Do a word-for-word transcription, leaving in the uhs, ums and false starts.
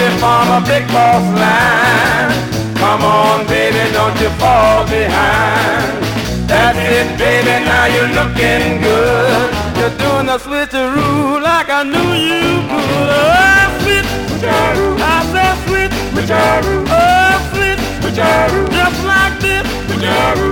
from a big boss line. Come on, baby, don't you fall behind. That's it, baby, now you're looking good. You're doing a switcheroo like I knew you could. Oh, sweet switcheroo, I said sweet switcheroo. Oh, sweet switcheroo, just like this switcheroo.